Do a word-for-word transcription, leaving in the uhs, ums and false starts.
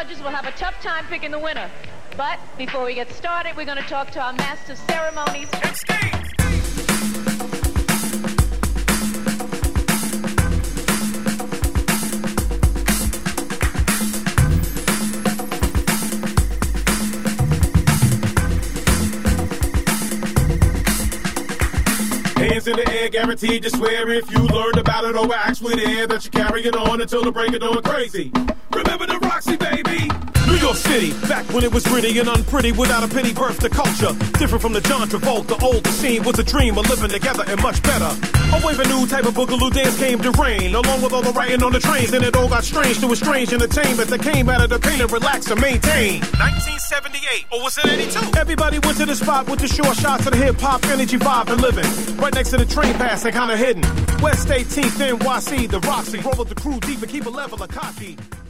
judges will have a tough time picking the winner. But before we get started, we're going to talk to our master of ceremonies. Hands in the air, guaranteed to swear if you learned about it or were actually there that you're carrying on until the break of dawn crazy. Remember the Roxy, baby? New York City, back when it was gritty and unpretty, without a penny birth to culture. Different from the John Travolta, old the scene was a dream of living together and much better. A wave a new type of boogaloo dance came to reign, along with all the writing on the trains, and it all got strange to a strange entertainment that came out of the pain and relax and maintain. nineteen seventy-eight, or was it eighty-two? Everybody went to the spot with the short shots of the hip-hop energy vibe and living. Right next to the train pass and kinda hidden. West eighteenth, N Y C, the Roxy, roll with the crew deep and keep a level of cocky.